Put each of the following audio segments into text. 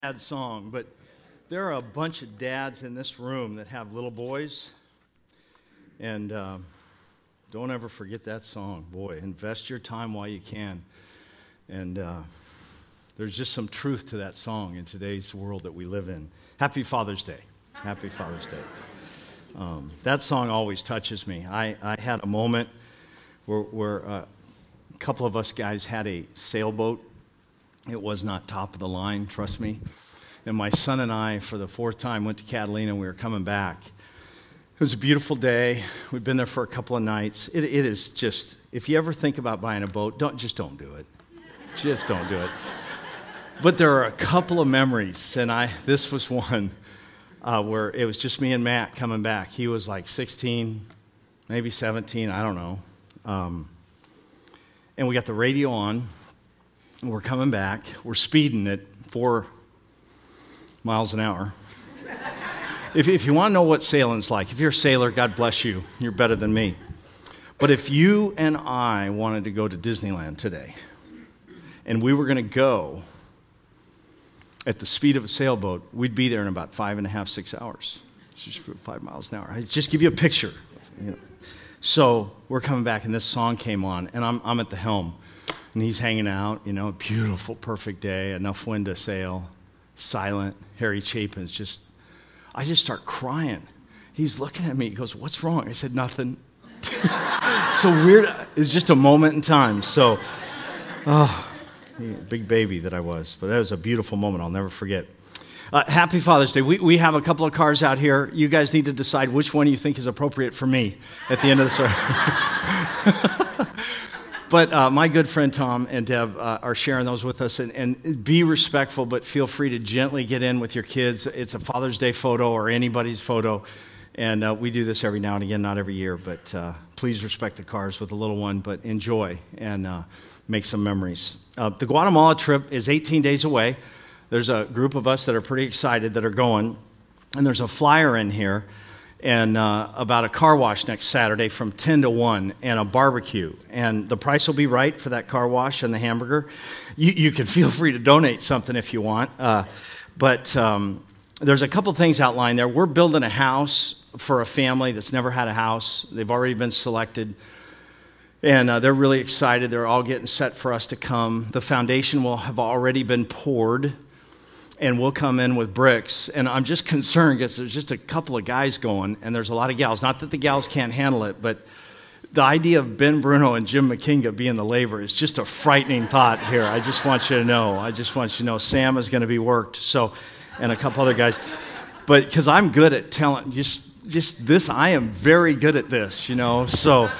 Dad song, but there are a bunch of dads in this room that have little boys, and don't ever forget that song. Boy, invest your time while you can, and there's just some truth to that song in today's world that we live in. Happy Father's Day. Happy Father's Day. That song always touches me. I had a moment where a couple of us guys had a sailboat. It was not top of the line, trust me. And my son and I, for the fourth time, went to Catalina, and we were coming back. It was a beautiful day. We'd been there for a couple of nights. It is just, if you ever think about buying a boat, don't do it. Just don't do it. But there are a couple of memories, and this was one where it was just me and Matt coming back. He was like 16, maybe 17, I don't know. And we got the radio on. We're coming back. We're speeding at 4 miles an hour. If you want to know what sailing's like, if you're a sailor, God bless you. You're better than me. But if you and I wanted to go to Disneyland today, and we were going to go at the speed of a sailboat, we'd be there in about 5.5, 6 hours. It's just 5 miles an hour. I just give you a picture. So we're coming back, and this song came on, and I'm at the helm. And he's hanging out, beautiful, perfect day, enough wind to sail, silent. Harry Chapin's I just start crying. He's looking at me, he goes, "What's wrong?" I said, "Nothing." So weird, it's just a moment in time. So, big baby that I was. But that was a beautiful moment I'll never forget. Happy Father's Day. We have a couple of cars out here. You guys need to decide which one you think is appropriate for me at the end of the service. But my good friend Tom and Deb are sharing those with us. And be respectful, but feel free to gently get in with your kids. It's a Father's Day photo or anybody's photo. And we do this every now and again, not every year. But please respect the cars with the little one, but enjoy and make some memories. The Guatemala trip is 18 days away. There's a group of us that are pretty excited that are going. And there's a flyer in here. And about a car wash next Saturday from 10 to 1 and a barbecue. And the price will be right for that car wash and the hamburger. You can feel free to donate something if you want. But there's a couple things outlined there. We're building a house for a family that's never had a house. They've already been selected. And they're really excited. They're all getting set for us to come. The foundation will have already been poured. And we'll come in with bricks. And I'm just concerned because there's just a couple of guys going, and there's a lot of gals. Not that the gals can't handle it, but the idea of Ben Bruno and Jim McKinga being the labor is just a frightening thought here. I just want you to know. Sam is going to be worked, and a couple other guys. But because I'm good at telling, just this, I am very good at this, so...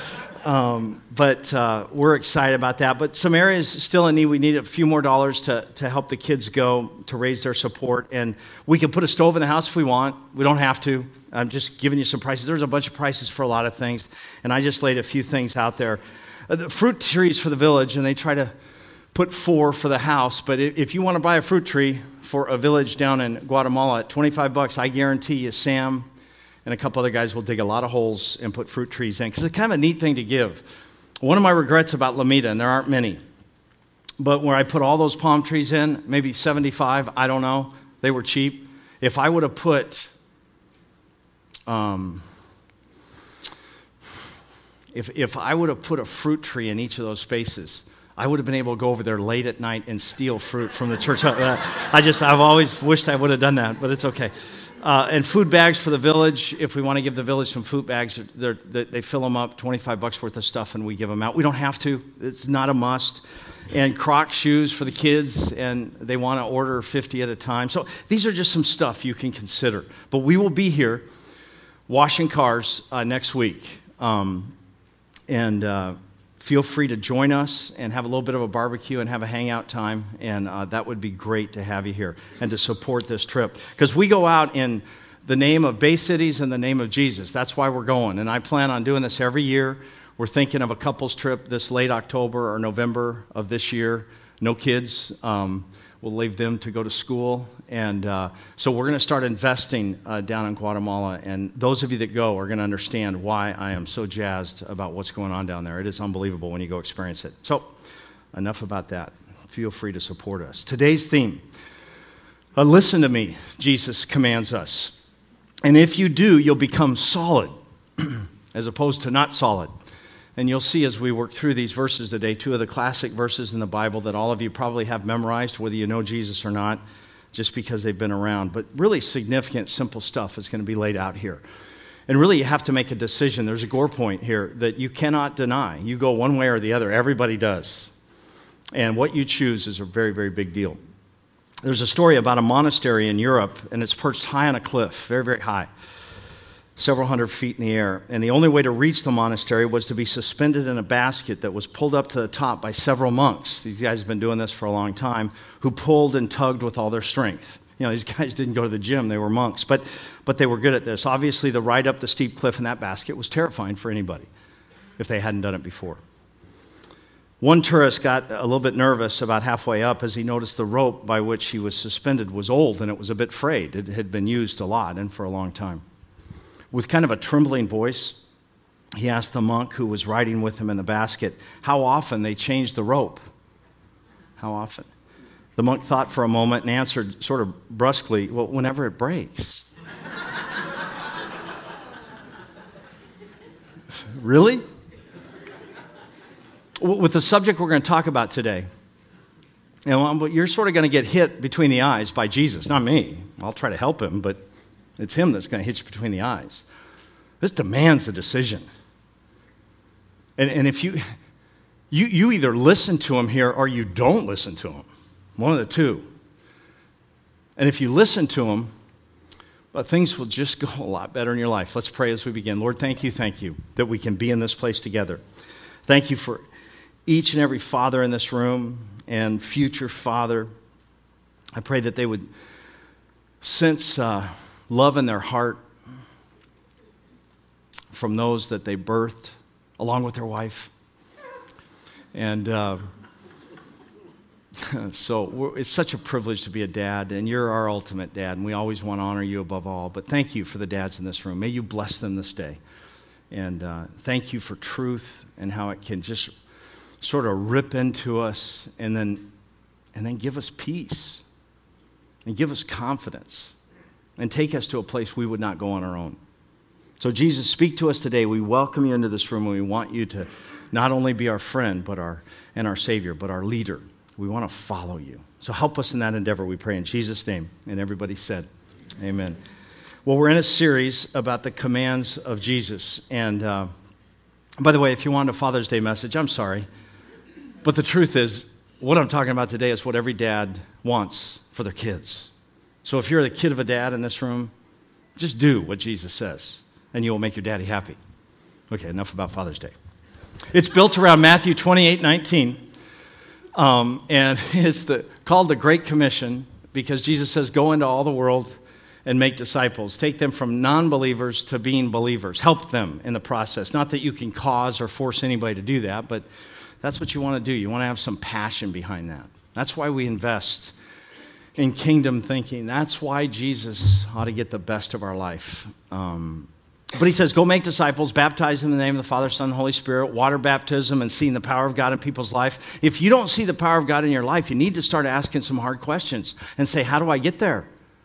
But we're excited about that. But some areas still in need. We need a few more dollars to help the kids go, to raise their support. And we can put a stove in the house if we want. We don't have to. I'm just giving you some prices. There's a bunch of prices for a lot of things. And I just laid a few things out there. The fruit trees for the village, and they try to put 4 for the house. But if you want to buy a fruit tree for a village down in Guatemala at $25, I guarantee you Sam and a couple other guys will dig a lot of holes and put fruit trees in, because it's kind of a neat thing to give. One of my regrets about Lomita, and there aren't many, but where I put all those palm trees in, maybe 75, I don't know, they were cheap. If I would have put, if I would have put a fruit tree in each of those spaces, I would have been able to go over there late at night and steal fruit from the church. I've always wished I would have done that, but it's okay. And food bags for the village. If we want to give the village some food bags, they fill them up, $25 worth of stuff, and we give them out. We don't have to. It's not a must. And Croc shoes for the kids, and they want to order 50 at a time. So these are just some stuff you can consider. But we will be here washing cars next week. Feel free to join us and have a little bit of a barbecue and have a hangout time, and that would be great to have you here and to support this trip. Because we go out in the name of Bay Cities and the name of Jesus. That's why we're going, and I plan on doing this every year. We're thinking of a couples trip this late October or November of this year. No kids. We'll leave them to go to school. And so we're going to start investing down in Guatemala. And those of you that go are going to understand why I am so jazzed about what's going on down there. It is unbelievable when you go experience it. So enough about that. Feel free to support us. Today's theme, Listen to me, Jesus commands us. And if you do, you'll become solid as opposed to not solid. And you'll see as we work through these verses today, two of the classic verses in the Bible that all of you probably have memorized, whether you know Jesus or not, just because they've been around. But really significant, simple stuff is going to be laid out here. And really you have to make a decision. There's a gore point here that you cannot deny. You go one way or the other. Everybody does. And what you choose is a very, very big deal. There's a story about a monastery in Europe, and it's perched high on a cliff, very, very high, several hundred feet in the air. And the only way to reach the monastery was to be suspended in a basket that was pulled up to the top by several monks. These guys have been doing this for a long time, who pulled and tugged with all their strength. You know, these guys didn't go to the gym, they were monks, but they were good at this. Obviously, the ride up the steep cliff in that basket was terrifying for anybody if they hadn't done it before. One tourist got a little bit nervous about halfway up as he noticed the rope by which he was suspended was old and it was a bit frayed. It had been used a lot and for a long time. With kind of a trembling voice, he asked the monk who was riding with him in the basket how often they changed the rope. How often? The monk thought for a moment and answered sort of brusquely, well, whenever it breaks. Really? With the subject we're going to talk about today, you're sort of going to get hit between the eyes by Jesus, not me. I'll try to help him, but it's him that's going to hit you between the eyes. This demands a decision. And if you either listen to him here or you don't listen to him, one of the two. And if you listen to him, things will just go a lot better in your life. Let's pray as we begin. Lord, thank you that we can be in this place together. Thank you for each and every father in this room and future father. I pray that they would sense love in their heart from those that they birthed along with their wife. And so it's such a privilege to be a dad, and you're our ultimate dad, and we always want to honor you above all. But thank you for the dads in this room. May you bless them this day. And thank you for truth and how it can just sort of rip into us and then give us peace and give us confidence and take us to a place we would not go on our own. So Jesus, speak to us today. We welcome you into this room, and we want you to not only be our friend and our Savior, but our leader. We want to follow you. So help us in that endeavor, we pray in Jesus' name. And everybody said, amen. Well, we're in a series about the commands of Jesus. And by the way, if you want a Father's Day message, I'm sorry. But the truth is, what I'm talking about today is what every dad wants for their kids. So if you're the kid of a dad in this room, just do what Jesus says, and you will make your daddy happy. Okay, enough about Father's Day. It's built around Matthew 28:19, and it's called the Great Commission because Jesus says, go into all the world and make disciples. Take them from non-believers to being believers. Help them in the process. Not that you can cause or force anybody to do that, but that's what you want to do. You want to have some passion behind that. That's why we invest in kingdom thinking. That's why Jesus ought to get the best of our life. But he says, go make disciples, baptize in the name of the Father, Son, and Holy Spirit, water baptism, and seeing the power of God in people's life. If you don't see the power of God in your life, you need to start asking some hard questions and say, how do I get there?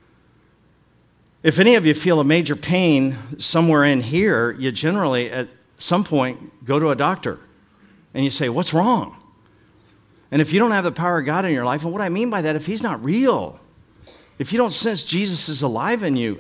If any of you feel a major pain somewhere in here, you generally, at some point, go to a doctor. And you say, what's wrong? And if you don't have the power of God in your life, and what I mean by that, if he's not real, if you don't sense Jesus is alive in you,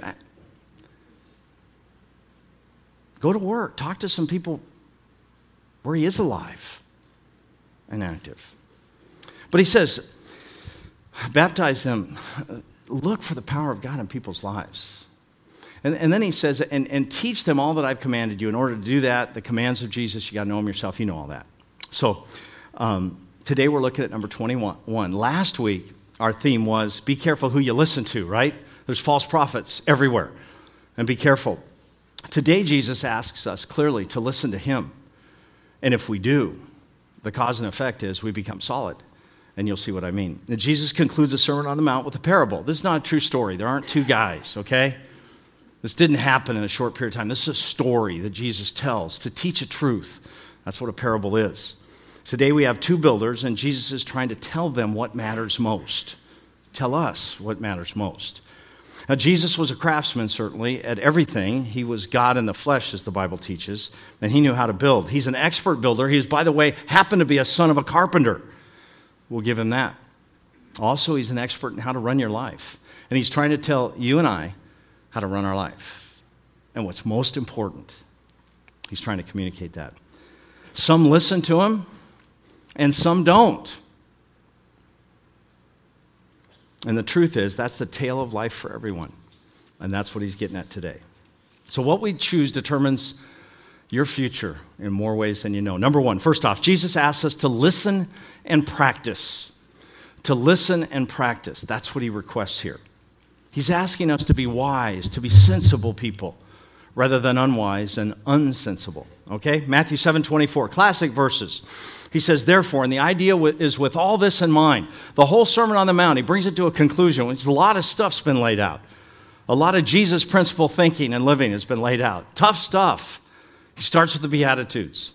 go to work. Talk to some people where he is alive and active. But he says, baptize them. Look for the power of God in people's lives. And then he says, and teach them all that I've commanded you. In order to do that, the commands of Jesus, you got to know them yourself. You know all that. So today we're looking at number 21. Last week, our theme was be careful who you listen to, right? There's false prophets everywhere. And be careful. Today, Jesus asks us clearly to listen to him. And if we do, the cause and effect is we become solid. And you'll see what I mean. And Jesus concludes the Sermon on the Mount with a parable. This is not a true story. There aren't two guys, okay? This didn't happen in a short period of time. This is a story that Jesus tells to teach a truth. That's what a parable is. Today we have two builders, and Jesus is trying to tell them what matters most. tell us what matters most. Now, Jesus was a craftsman, certainly, at everything. He was God in the flesh, as the Bible teaches, and he knew how to build. He's an expert builder. He is, by the way, happened to be a son of a carpenter. We'll give him that. Also, he's an expert in how to run your life. And he's trying to tell you and I how to run our life. And what's most important, he's trying to communicate that. Some listen to him, and some don't. And the truth is, that's the tale of life for everyone. And that's what he's getting at today. So what we choose determines your future in more ways than you know. Number one, first off, Jesus asks us to listen and practice. To listen and practice. That's what he requests here. He's asking us to be wise, to be sensible people, rather than unwise and unsensible. Okay? Matthew 7:24, classic verses. He says, therefore, and the idea is with all this in mind, the whole Sermon on the Mount, he brings it to a conclusion. A lot of stuff's been laid out. A lot of Jesus principle thinking and living has been laid out. Tough stuff. He starts with the Beatitudes.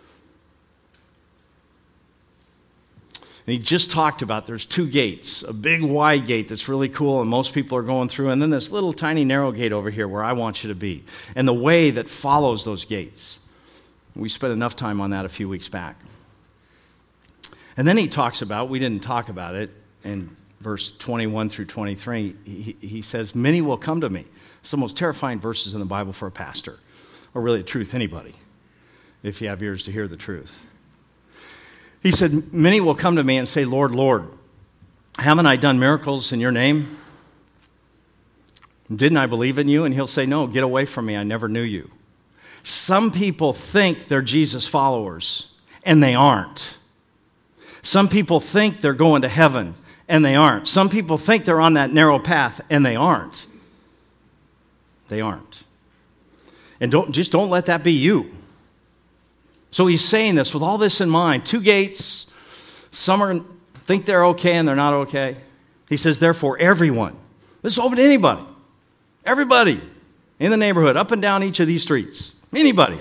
And he just talked about there's two gates, a big wide gate that's really cool and most people are going through, and then this little tiny narrow gate over here where I want you to be, and the way that follows those gates. We spent enough time on that a few weeks back. And then he talks about, we didn't talk about it, in verse 21 through 23, he says, many will come to me. It's the most terrifying verses in the Bible for a pastor, or really the truth, anybody, if you have ears to hear the truth. He said, many will come to me and say, Lord, Lord, haven't I done miracles in your name? Didn't I believe in you? And he'll say, no, get away from me, I never knew you. Some people think they're Jesus followers, and they aren't. Some people think they're going to heaven, and they aren't. Some people think they're on that narrow path, and they aren't. They aren't. And don't let that be you. So he's saying this with all this in mind. Two gates. Some think they're okay, and they're not okay. He says, therefore, everyone. This is open to anybody. Everybody in the neighborhood, up and down each of these streets. Anybody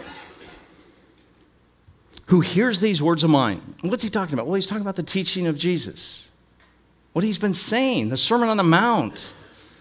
who hears these words of mine. What's he talking about? Well, he's talking about the teaching of Jesus. What he's been saying, the Sermon on the Mount.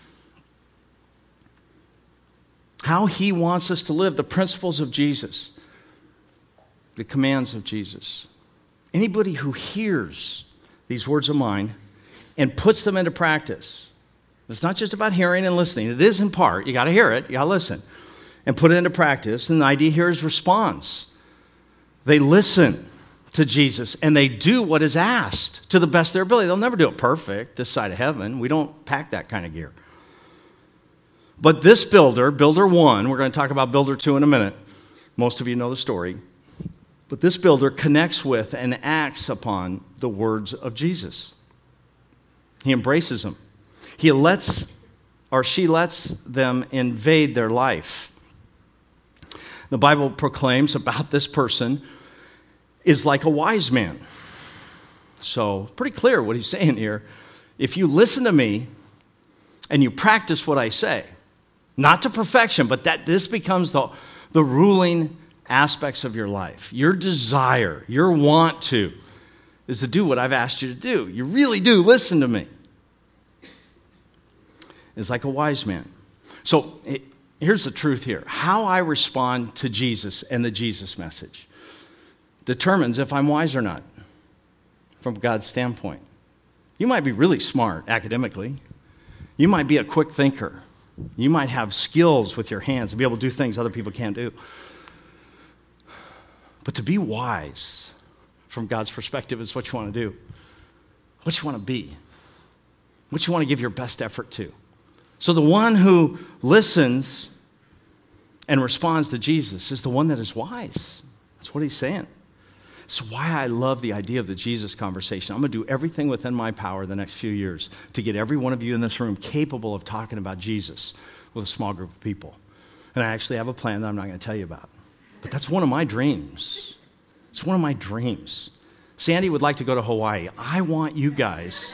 How he wants us to live, the principles of Jesus, the commands of Jesus. Anybody who hears these words of mine and puts them into practice. It's not just about hearing and listening. It is in part. You got to hear it. You got to listen. And put it into practice. And the idea here is response. They listen to Jesus and they do what is asked to the best of their ability. They'll never do it perfect this side of heaven. We don't pack that kind of gear. But this builder, builder one, we're going to talk about builder two in a minute. Most of you know the story. But this builder connects with and acts upon the words of Jesus. He embraces them. He lets, or she lets them invade their life. The Bible proclaims about this person is like a wise man. So, pretty clear what he's saying here. If you listen to me and you practice what I say, not to perfection, but that this becomes the ruling aspects of your life. Your desire, your want to, is to do what I've asked you to do. You really do listen to me. It's like a wise man. So, here's the truth here. How I respond to Jesus and the Jesus message determines if I'm wise or not from God's standpoint. You might be really smart academically. You might be a quick thinker. You might have skills with your hands to be able to do things other people can't do. But to be wise from God's perspective is what you want to do. What you want to be. What you want to give your best effort to. So the one who listens and responds to Jesus is the one that is wise. That's what he's saying. It's why I love the idea of the Jesus conversation. I'm going to do everything within my power the next few years to get every one of you in this room capable of talking about Jesus with a small group of people. And I actually have a plan that I'm not going to tell you about. But that's one of my dreams. It's one of my dreams. Sandy would like to go to Hawaii. I want you guys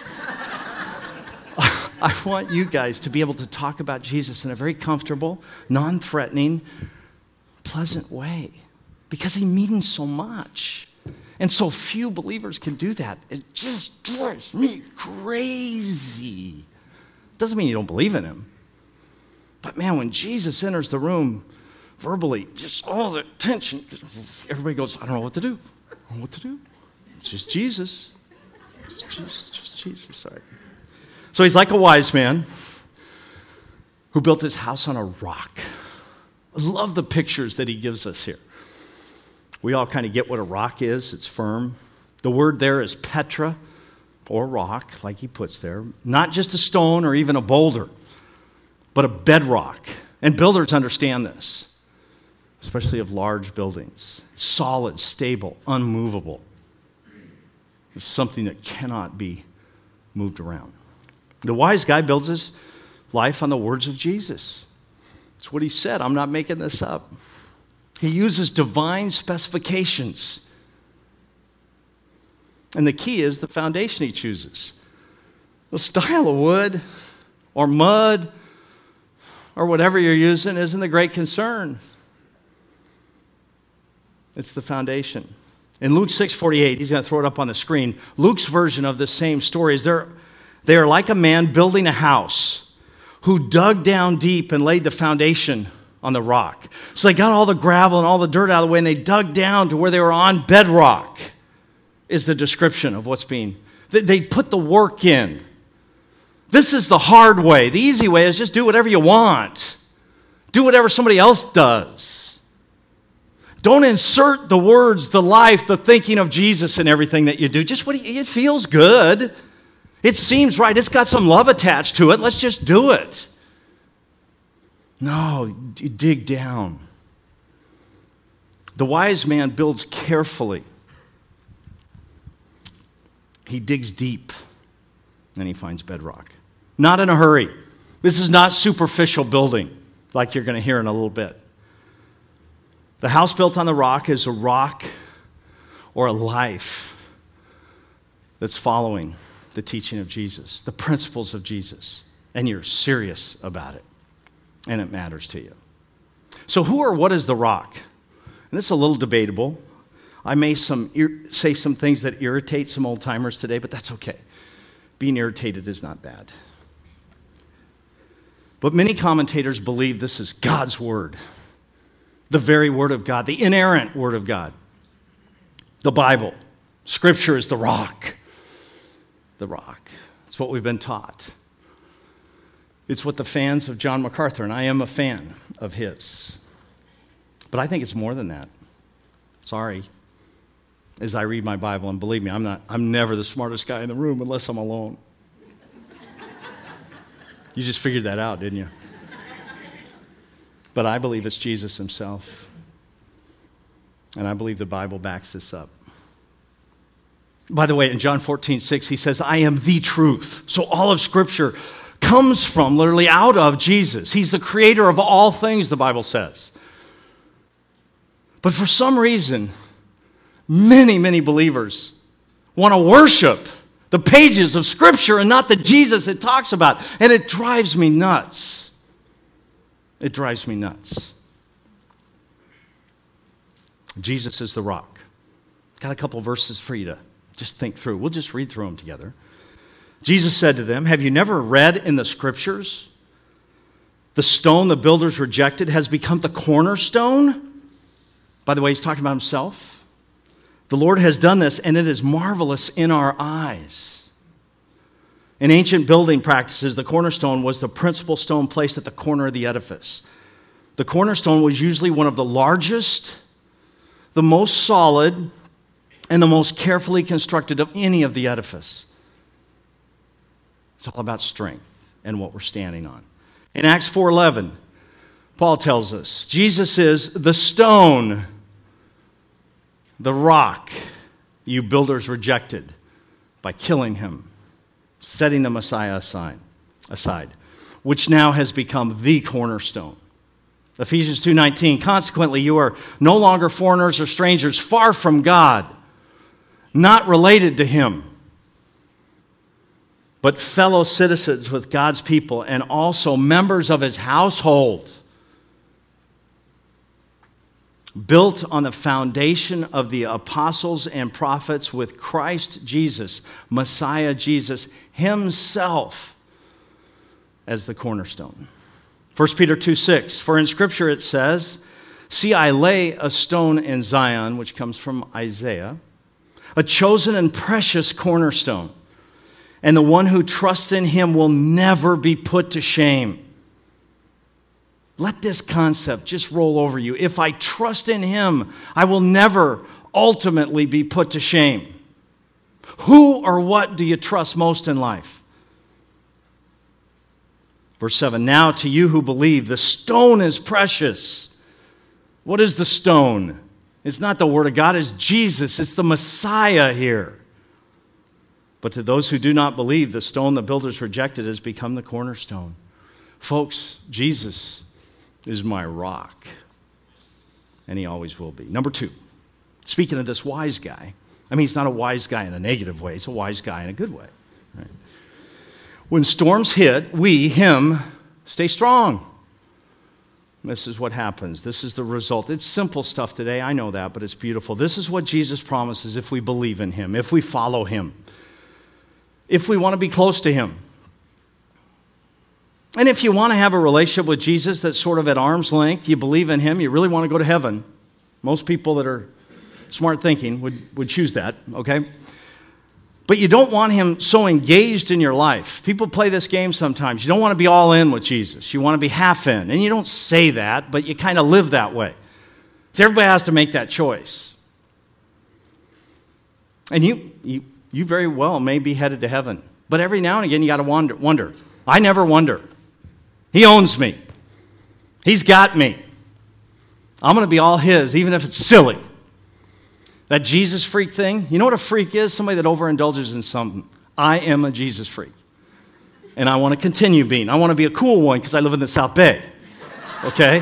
to be able to talk about Jesus in a very comfortable, non-threatening, pleasant way. Because he means so much. And so few believers can do that. It just drives me crazy. Doesn't mean you don't believe in him. But man, when Jesus enters the room verbally, just all the tension, everybody goes, I don't know what to do. I don't know what to do. It's just Jesus. Just Jesus. Sorry. So he's like a wise man who built his house on a rock. I love the pictures that he gives us here. We all kind of get what a rock is. It's firm. The word there is Petra, or rock, like he puts there. Not just a stone or even a boulder, but a bedrock. And builders understand this, especially of large buildings. Solid, stable, unmovable. It's something that cannot be moved around. The wise guy builds his life on the words of Jesus. It's what he said. I'm not making this up. He uses divine specifications. And the key is the foundation he chooses. The style of wood or mud or whatever you're using isn't the great concern. It's the foundation. In Luke 6:48, he's going to throw it up on the screen. Luke's version of this same story is they are like a man building a house who dug down deep and laid the foundation on the rock. So they got all the gravel and all the dirt out of the way, and they dug down to where they were on bedrock, is the description of what's being. They put the work in. This is the hard way. The easy way is just do whatever you want. Do whatever somebody else does. Don't insert the words, the life, the thinking of Jesus in everything that you do. Just it feels good. It seems right. It's got some love attached to it. Let's just do it. No, you dig down. The wise man builds carefully. He digs deep, and he finds bedrock. Not in a hurry. This is not superficial building, like you're going to hear in a little bit. The house built on the rock is a rock or a life that's following the teaching of Jesus, the principles of Jesus, and you're serious about it, and it matters to you. So who or what is the rock? And this is a little debatable. I may say some things that irritate some old-timers today, but that's okay. Being irritated is not bad. But many commentators believe this is God's word, the very word of God, the inerrant word of God. The Bible. Scripture is the rock. The rock. It's what we've been taught. It's what the fans of John MacArthur, and I am a fan of his. But I think it's more than that. Sorry. As I read my Bible, and believe me, I'm never the smartest guy in the room unless I'm alone. You just figured that out, didn't you? But I believe it's Jesus himself. And I believe the Bible backs this up. By the way, in John 14:6, he says, I am the truth. So all of Scripture comes from, literally out of Jesus. He's the creator of all things, the Bible says. But for some reason, many, many believers want to worship the pages of Scripture and not the Jesus it talks about. And it drives me nuts. It drives me nuts. Jesus is the rock. Got a couple verses for you to just think through. We'll just read through them together. Jesus said to them, have you never read in the Scriptures, the stone the builders rejected has become the cornerstone? By the way, he's talking about himself. The Lord has done this, and it is marvelous in our eyes. In ancient building practices, the cornerstone was the principal stone placed at the corner of the edifice. The cornerstone was usually one of the largest, the most solid, and the most carefully constructed of any of the edifice. It's all about strength and what we're standing on. In Acts 4:11, Paul tells us, Jesus is the stone, the rock you builders rejected by killing him, setting the Messiah aside, which now has become the cornerstone. Ephesians 2:19, consequently, you are no longer foreigners or strangers, far from God, not related to him, but fellow citizens with God's people and also members of his household. built on the foundation of the apostles and prophets with Christ Jesus, Messiah Jesus himself as the cornerstone. 1 Peter 2:6, for in Scripture it says, see, I lay a stone in Zion, which comes from Isaiah, a chosen and precious cornerstone, and the one who trusts in him will never be put to shame. Let this concept just roll over you. If I trust in him, I will never ultimately be put to shame. Who or what do you trust most in life? Verse 7, now to you who believe, the stone is precious. What is the stone? It's not the Word of God, it's Jesus. It's the Messiah here. But to those who do not believe, the stone the builders rejected has become the cornerstone. Folks, Jesus is my rock. And he always will be. Number 2, speaking of this wise guy, I mean, he's not a wise guy in a negative way. He's a wise guy in a good way. Right? When storms hit, we, him, stay strong. This is what happens. This is the result. It's simple stuff today. I know that, but it's beautiful. This is what Jesus promises if we believe in him, if we follow him, if we want to be close to him. And if you want to have a relationship with Jesus that's sort of at arm's length, you believe in him, you really want to go to heaven. Most people that are smart thinking would choose that, okay? But you don't want him so engaged in your life. People play this game sometimes. You don't want to be all in with Jesus. You want to be half in. And you don't say that, but you kind of live that way. So everybody has to make that choice. And you very well may be headed to heaven. But every now and again, you got to wonder. I never wonder. He owns me. He's got me. I'm going to be all his, even if it's silly. That Jesus freak thing, you know what a freak is? Somebody that overindulges in something. I am a Jesus freak. And I want to continue being. I want to be a cool one because I live in the South Bay. Okay?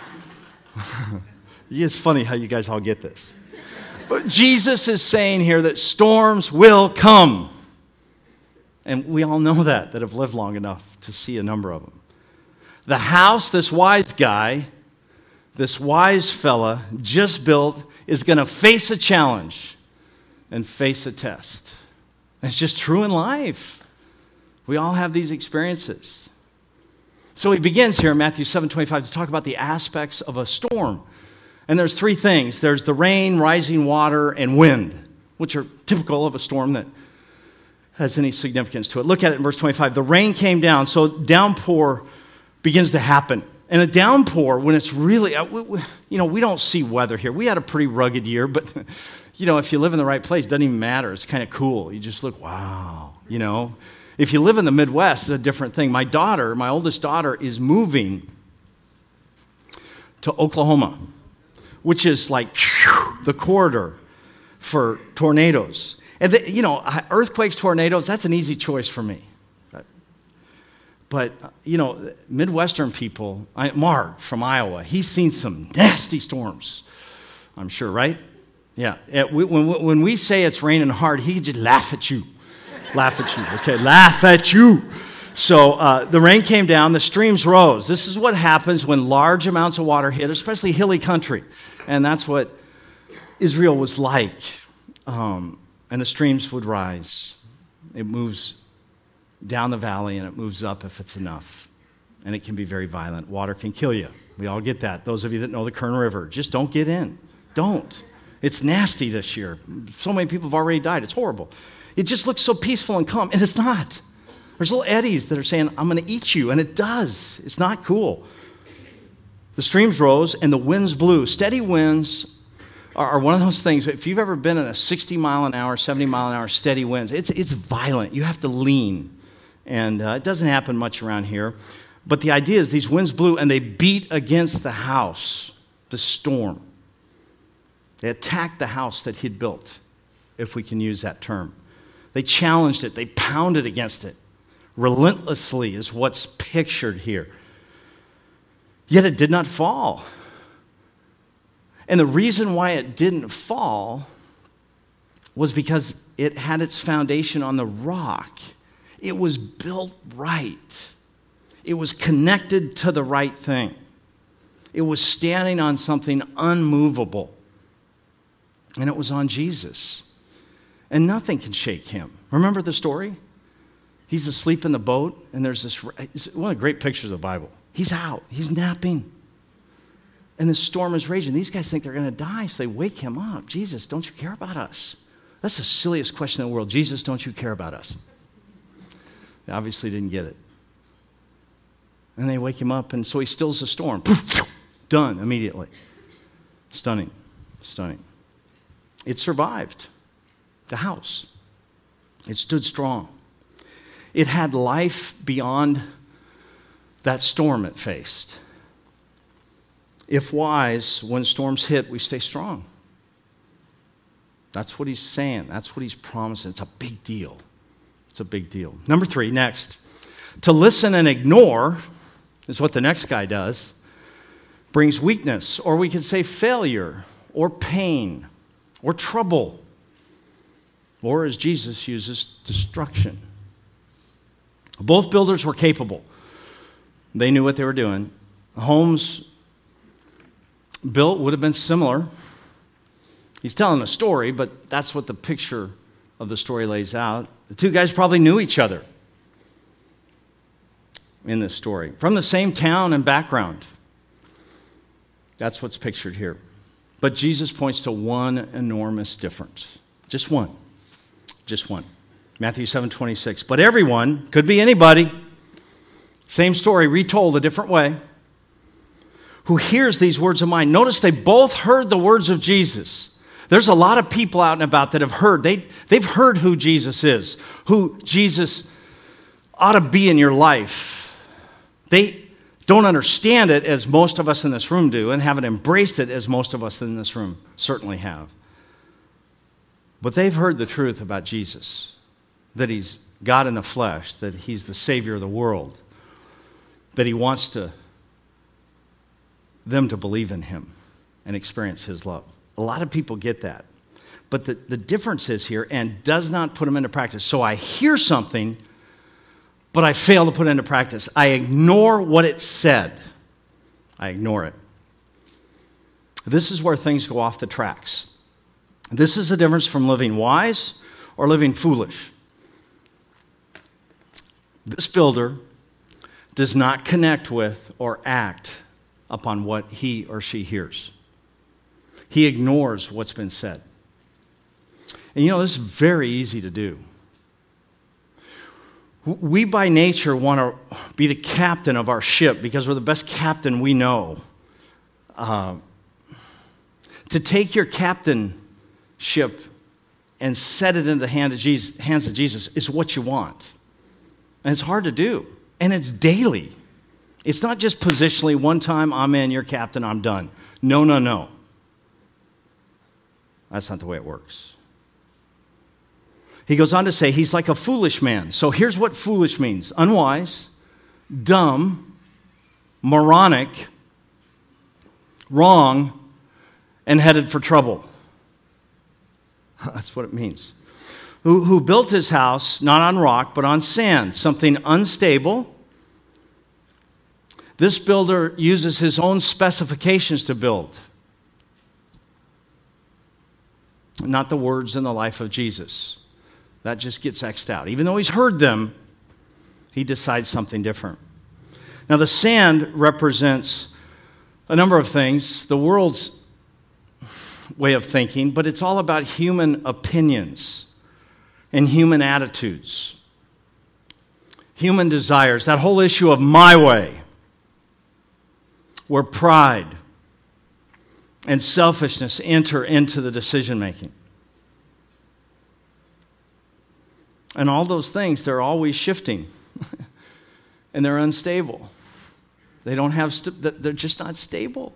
It's funny how you guys all get this. But Jesus is saying here that storms will come. And we all know that have lived long enough to see a number of them. The house this wise guy, this wise fella just built is going to face a challenge and face a test. And it's just true in life. We all have these experiences. So he begins here in Matthew 7:25 to talk about the aspects of a storm. And there's 3 things. There's the rain, rising water, and wind, which are typical of a storm that has any significance to it. Look at it in verse 25. The rain came down, so downpour begins to happen. And a downpour, when it's really, we don't see weather here. We had a pretty rugged year, but, if you live in the right place, it doesn't even matter. It's kind of cool. You just look, wow, If you live in the Midwest, it's a different thing. My oldest daughter, is moving to Oklahoma, which is like the corridor for tornadoes. And, earthquakes, tornadoes, that's an easy choice for me. But, Midwestern people, Mark from Iowa, he's seen some nasty storms, I'm sure, right? Yeah. When we say it's raining hard, he just laugh at you. Laugh at you. So the rain came down, the streams rose. This is what happens when large amounts of water hit, especially hilly country. And that's what Israel was like. And the streams would rise. It moves down the valley and it moves up if it's enough. And it can be very violent. Water can kill you. We all get that. Those of you that know the Kern River, just don't get in. Don't. It's nasty this year. So many people have already died. It's horrible. It just looks so peaceful and calm, and it's not. There's little eddies that are saying, I'm going to eat you, and it does. It's not cool. The streams rose and the winds blew. Steady winds are one of those things. If you've ever been in a 60 mile an hour, 70 mile an hour steady winds, it's violent. You have to lean. And it doesn't happen much around here. But the idea is these winds blew and they beat against the house, the storm. They attacked the house that he'd built, if we can use that term. They challenged it. They pounded against it. Relentlessly is what's pictured here. Yet it did not fall. And the reason why it didn't fall was because it had its foundation on the rock. It was built right. It was connected to the right thing. It was standing on something unmovable. And it was on Jesus. And nothing can shake him. Remember the story? He's asleep in the boat, and there's this, it's one of the great pictures of the Bible. He's out. He's napping. And the storm is raging. These guys think they're going to die, so they wake him up. Jesus, don't you care about us? That's the silliest question in the world. Jesus, don't you care about us? They obviously didn't get it. And they wake him up, and so he stills the storm. Done immediately. Stunning. Stunning. It survived the house. It stood strong. It had life beyond that storm it faced. If wise, when storms hit, we stay strong. That's what he's saying. That's what he's promising. It's a big deal. It's a big deal. Number 3, next. To listen and ignore is what the next guy does. Brings weakness, or we could say failure, or pain, or trouble, or as Jesus uses, destruction. Both builders were capable. They knew what they were doing. Homes built would have been similar. He's telling a story, but that's what the picture of the story lays out. The two guys probably knew each other in this story, from the same town and background. That's what's pictured here. But Jesus points to one enormous difference. Just one. Just one. Matthew 7:26. But everyone, could be anybody, same story retold a different way, who hears these words of mine. Notice they both heard the words of Jesus. There's a lot of people out and about that have heard. They've heard who Jesus is, who Jesus ought to be in your life. They don't understand it as most of us in this room do, and haven't embraced it as most of us in this room certainly have. But they've heard the truth about Jesus, that he's God in the flesh, that he's the Savior of the world, that he wants them to believe in him and experience his love. A lot of people get that. But the difference is here, and does not put them into practice. So I hear something, but I fail to put it into practice. I ignore what it said. I ignore it. This is where things go off the tracks. This is the difference from living wise or living foolish. This builder does not connect with or act upon what he or she hears. He ignores what's been said. And you know, this is very easy to do. We by nature want to be the captain of our ship because we're the best captain we know. To take your captainship and set it into the hands of Jesus is what you want. And it's hard to do. And it's daily. It's not just positionally, one time I'm in, you're captain, I'm done. No. That's not the way it works. He goes on to say he's like a foolish man. So here's what foolish means. Unwise, dumb, moronic, wrong, and headed for trouble. That's what it means. Who built his house not on rock, but on sand, something unstable. This builder uses his own specifications to build, not the words in the life of Jesus. That just gets X'd out. Even though he's heard them, he decides something different. Now, the sand represents a number of things, the world's way of thinking, but it's all about human opinions and human attitudes, human desires, that whole issue of my way, where pride and selfishness enter into the decision-making. And all those things, they're always shifting. And they're unstable. They don't have, they're just not stable.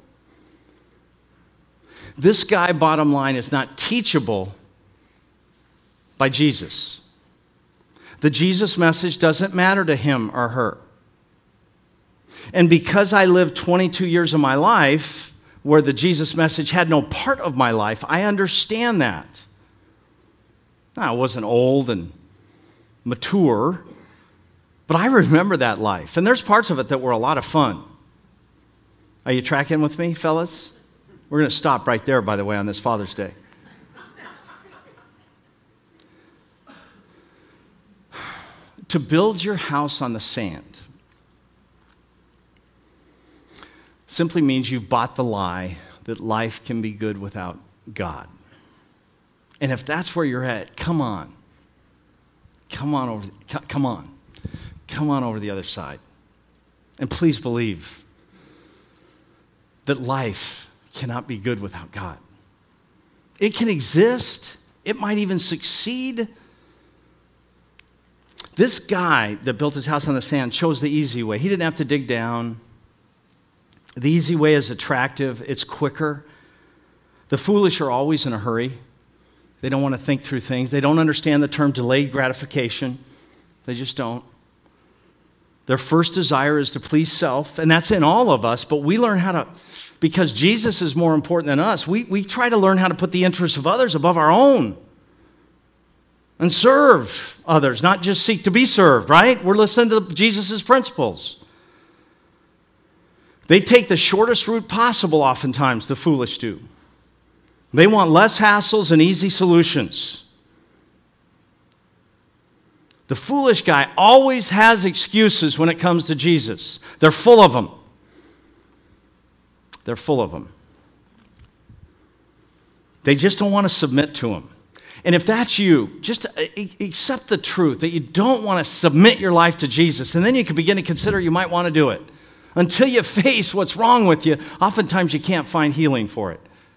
This guy, bottom line, is not teachable by Jesus. The Jesus message doesn't matter to him or her. And because I lived 22 years of my life where the Jesus message had no part of my life, I understand that. Now, I wasn't old and mature, but I remember that life. And there's parts of it that were a lot of fun. Are you tracking with me, fellas? We're going to stop right there, by the way, on this Father's Day. To build your house on the sand simply means you've bought the lie that life can be good without God. And if that's where you're at, come on over the other side. And please believe that life cannot be good without God. It can exist. It might even succeed. This guy that built his house on the sand chose the easy way. He didn't have to dig down. The easy way is attractive. It's quicker. The foolish are always in a hurry. They don't want to think through things. They don't understand the term delayed gratification. They just don't. Their first desire is to please self, and that's in all of us, but we learn how to, because Jesus is more important than us, we try to learn how to put the interests of others above our own and serve others, not just seek to be served, right? We're listening to Jesus' principles. They take the shortest route possible oftentimes, the foolish do. They want less hassles and easy solutions. The foolish guy always has excuses when it comes to Jesus. They're full of them. They're full of them. They just don't want to submit to him. And if that's you, just accept the truth that you don't want to submit your life to Jesus. And then you can begin to consider you might want to do it. Until you face what's wrong with you, oftentimes you can't find healing for it.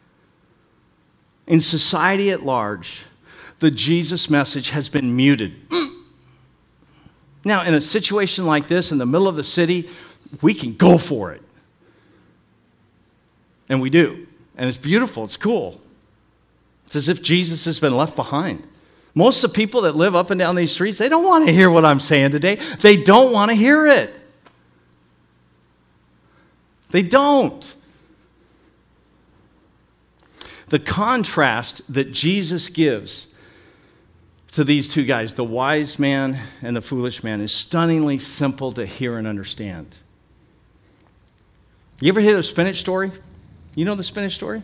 In society at large, the Jesus message has been muted. Now, in a situation like this, in the middle of the city, we can go for it. And we do. And it's beautiful. It's cool. It's as if Jesus has been left behind. Most of the people that live up and down these streets, they don't want to hear what I'm saying today. They don't want to hear it. They don't. The contrast that Jesus gives to these two guys, the wise man and the foolish man, is stunningly simple to hear and understand. You ever hear the spinach story? You know the spinach story?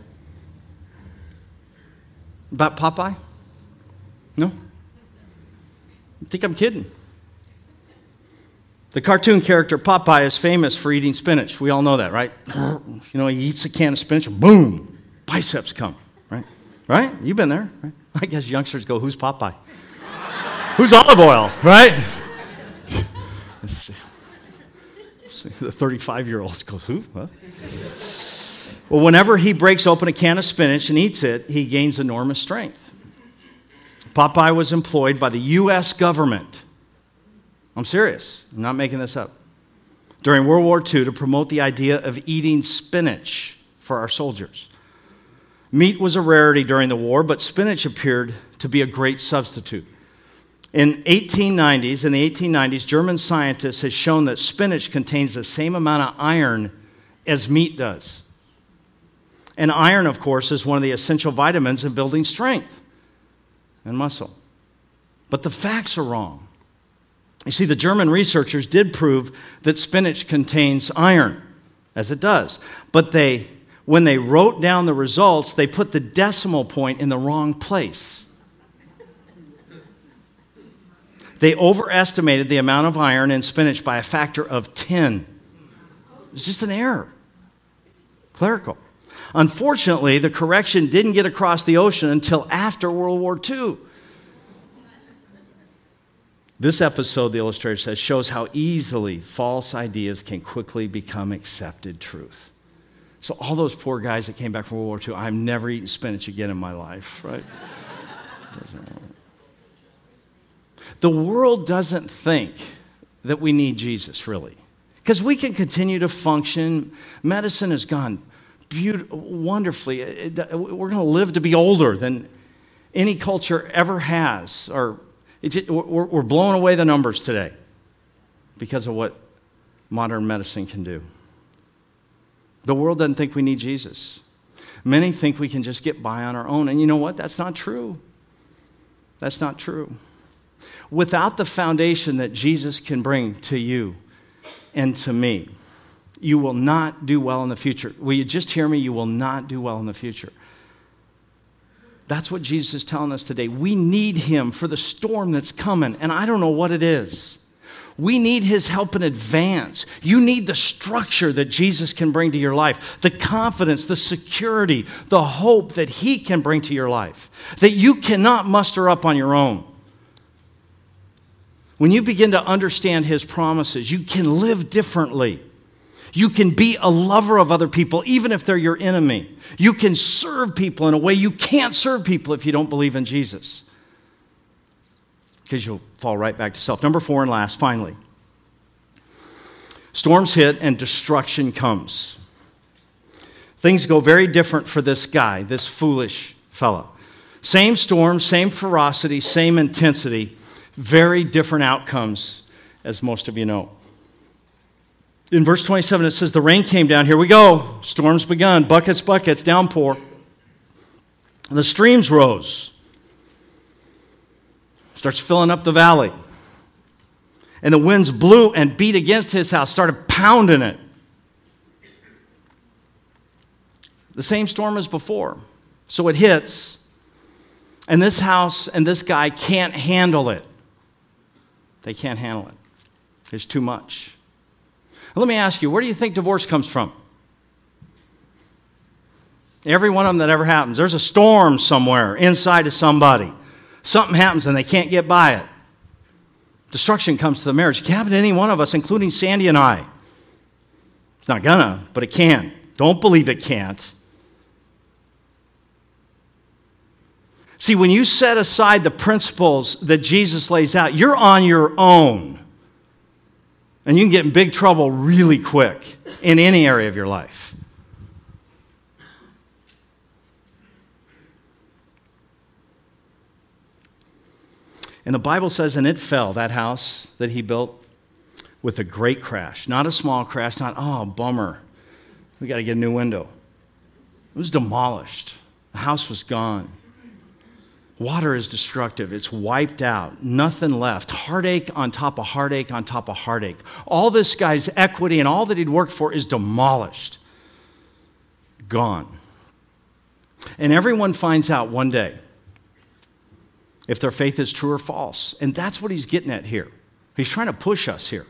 About Popeye? No? I think I'm kidding. The cartoon character Popeye is famous for eating spinach. We all know that, right? You know, he eats a can of spinach, and boom, biceps come, right? Right? You've been there, right? I guess youngsters go, who's Popeye? Who's olive oil, right? Let's see. The 35-year-olds go, who? What? Well, whenever he breaks open a can of spinach and eats it, he gains enormous strength. Popeye was employed by the U.S. government. I'm serious. I'm not making this up. During World War II to promote the idea of eating spinach for our soldiers. Meat was a rarity during the war, but spinach appeared to be a great substitute. In the 1890s, German scientists had shown that spinach contains the same amount of iron as meat does. And iron, of course, is one of the essential vitamins in building strength and muscle. But the facts are wrong. You see, the German researchers did prove that spinach contains iron, as it does. But when they wrote down the results, they put the decimal point in the wrong place. They overestimated the amount of iron in spinach by a factor of 10. It's just an error. Clerical. Unfortunately, the correction didn't get across the ocean until after World War II. This episode, the illustrator says, shows how easily false ideas can quickly become accepted truth. So all those poor guys that came back from World War II, I'm never eating spinach again in my life, right? The world doesn't think that we need Jesus, really. Because we can continue to function. Medicine has gone wonderfully. We're going to live to be older than any culture ever has. We're blowing away the numbers today because of what modern medicine can do. The world doesn't think we need Jesus. Many think we can just get by on our own. And you know what? That's not true. That's not true. Without the foundation that Jesus can bring to you and to me, you will not do well in the future. Will you just hear me? You will not do well in the future. That's what Jesus is telling us today. We need him for the storm that's coming, and I don't know what it is. We need his help in advance. You need the structure that Jesus can bring to your life, the confidence, the security, the hope that he can bring to your life, that you cannot muster up on your own. When you begin to understand his promises, you can live differently. You can be a lover of other people, even if they're your enemy. You can serve people in a way you can't serve people if you don't believe in Jesus, because you'll fall right back to self. Number 4 and last, finally. Storms hit and destruction comes. Things go very different for this guy, this foolish fellow. Same storm, same ferocity, same intensity, very different outcomes, as most of you know. In verse 27, it says, the rain came down. Here we go. Storm's begun. Buckets, buckets, downpour. And the streams rose. Starts filling up the valley. And the winds blew and beat against his house, started pounding it. The same storm as before. So it hits, and this house and this guy can't handle it. They can't handle it. There's too much. Let me ask you, where do you think divorce comes from? Every one of them that ever happens. There's a storm somewhere inside of somebody. Something happens and they can't get by it. Destruction comes to the marriage. It can happen to any one of us, including Sandy and I. It's not gonna, but it can. Don't believe it can't. See, when you set aside the principles that Jesus lays out, you're on your own. And you can get in big trouble really quick in any area of your life. And the Bible says, and it fell, that house that he built, with a great crash. Not a small crash, not, oh, bummer, we got to get a new window. It was demolished. The house was gone. Water is destructive. It's wiped out. Nothing left. Heartache on top of heartache on top of heartache. All this guy's equity and all that he'd worked for is demolished. Gone. And everyone finds out one day if their faith is true or false. And that's what he's getting at here. He's trying to push us here.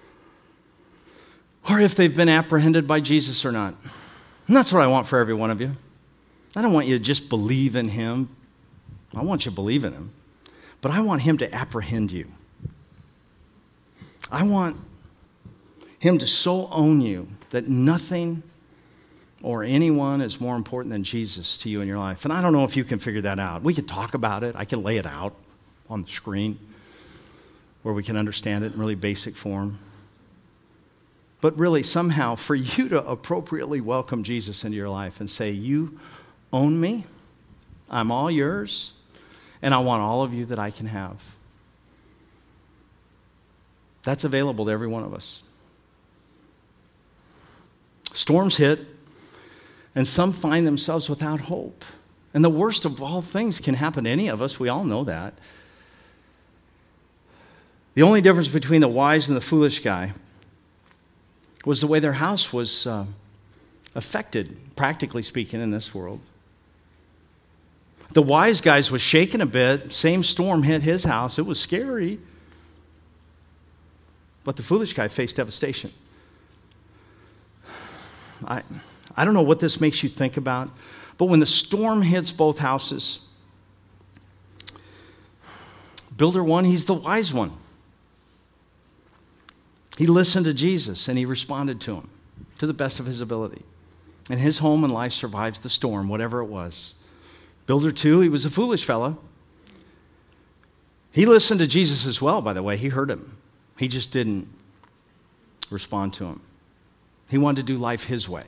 Or if they've been apprehended by Jesus or not. And that's what I want for every one of you. I don't want you to just believe in him. I want you to believe in him, but I want him to apprehend you. I want him to so own you that nothing or anyone is more important than Jesus to you in your life. And I don't know if you can figure that out. We can talk about it. I can lay it out on the screen where we can understand it in really basic form. But really, somehow, for you to appropriately welcome Jesus into your life and say, you own me, I'm all yours, and I want all of you that I can have. That's available to every one of us. Storms hit, and some find themselves without hope. And the worst of all things can happen to any of us. We all know that. The only difference between the wise and the foolish guy was the way their house was affected, practically speaking, in this world. The wise guys was shaken a bit. Same storm hit his house. It was scary. But the foolish guy faced devastation. I don't know what this makes you think about, but when the storm hits both houses, builder one, he's the wise one. He listened to Jesus and he responded to him to the best of his ability. And his home and life survives the storm, whatever it was. Builder two, he was a foolish fellow. He listened to Jesus as well, by the way. He heard him. He just didn't respond to him. He wanted to do life his way.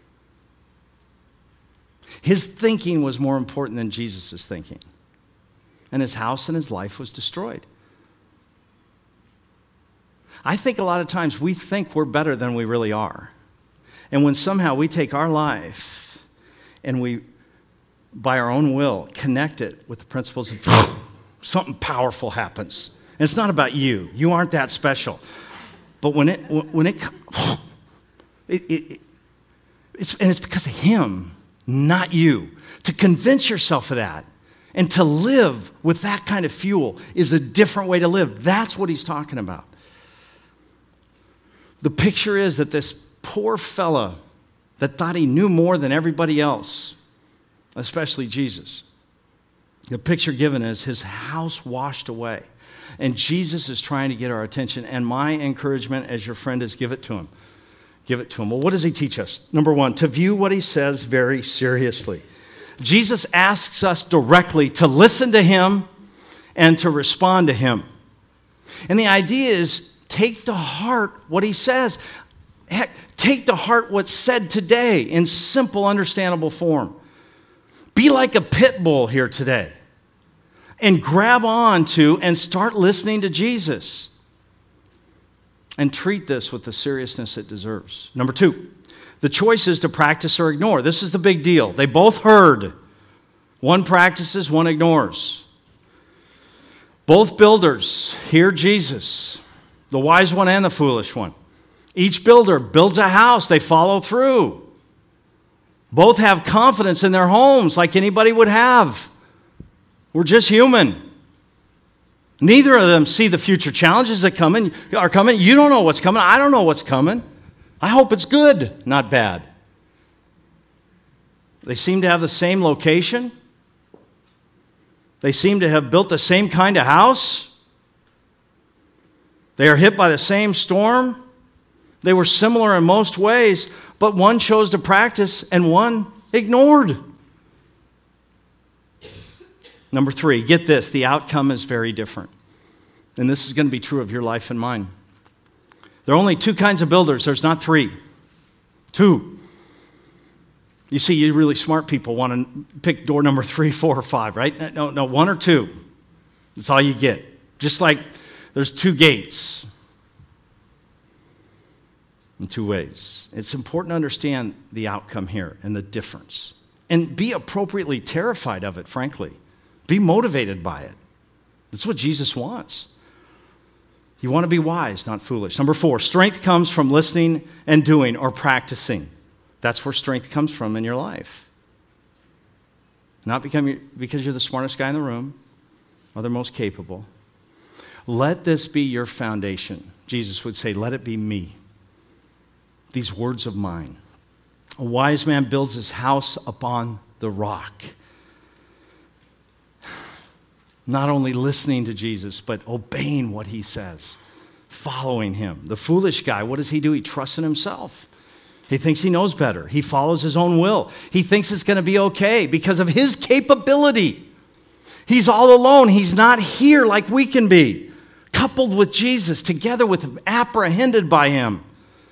His thinking was more important than Jesus' thinking. And his house and his life was destroyed. I think a lot of times we think we're better than we really are. And when somehow we take our life and we, by our own will, connect it with the principles of something powerful happens. And it's not about you. You aren't that special. But when it It's because of him, not you. To convince yourself of that and to live with that kind of fuel is a different way to live. That's what he's talking about. The picture is that this poor fella that thought he knew more than everybody else, especially Jesus, the picture given is his house washed away. And Jesus is trying to get our attention. And my encouragement as your friend is give it to him. Give it to him. Well, what does he teach us? Number one, to view what he says very seriously. Jesus asks us directly to listen to him and to respond to him. And the idea is take to heart what he says. Heck, take to heart what's said today in simple, understandable form. Be like a pit bull here today and grab on to and start listening to Jesus and treat this with the seriousness it deserves. Number two, the choice is to practice or ignore. This is the big deal. They both heard. One practices, one ignores. Both builders hear Jesus, the wise one and the foolish one. Each builder builds a house. They follow through. Both have confidence in their homes like anybody would have. We're just human. Neither of them see the future challenges that are coming. You don't know what's coming. I don't know what's coming. I hope it's good, not bad. They seem to have the same location. They seem to have built the same kind of house. They are hit by the same storm. They were similar in most ways, but one chose to practice and one ignored. Number three, get this, the outcome is very different. And this is going to be true of your life and mine. There are only two kinds of builders. There's not three. Two. You see, you really smart people want to pick door number 3, 4, or 5, right? No, 1 or 2. That's all you get. Just like there's 2 gates in 2 ways. It's important to understand the outcome here and the difference. And be appropriately terrified of it, frankly. Be motivated by it. That's what Jesus wants. You want to be wise, not foolish. Number 4, strength comes from listening and doing or practicing. That's where strength comes from in your life. Not because you're the smartest guy in the room or the most capable. Let this be your foundation. Jesus would say, let it be me. These words of mine. A wise man builds his house upon the rock. Not only listening to Jesus, but obeying what he says, following him. The foolish guy, what does he do? He trusts in himself. He thinks he knows better. He follows his own will. He thinks it's going to be okay because of his capability. He's all alone. He's not here like we can be. Coupled with Jesus, together with him, apprehended by him.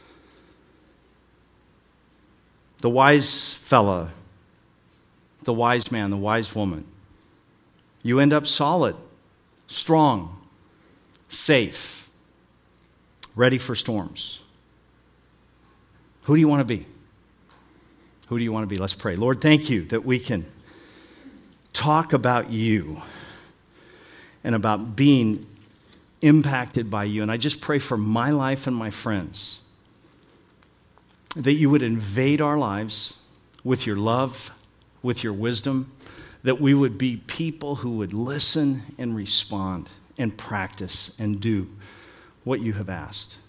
The wise fella, the wise man, the wise woman. You end up solid, strong, safe, ready for storms. Who do you want to be? Who do you want to be? Let's pray. Lord, thank you that we can talk about you and about being impacted by you. And I just pray for my life and my friends that you would invade our lives with your love, with your wisdom, that we would be people who would listen and respond and practice and do what you have asked.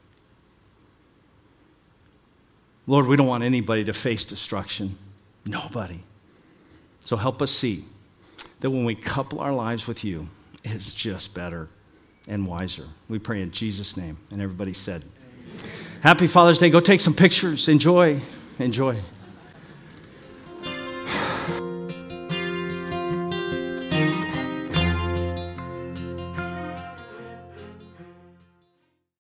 Lord, we don't want anybody to face destruction. Nobody. So help us see that when we couple our lives with you, it's just better and wiser. We pray in Jesus' name. And everybody said, Happy Father's Day. Go take some pictures. Enjoy.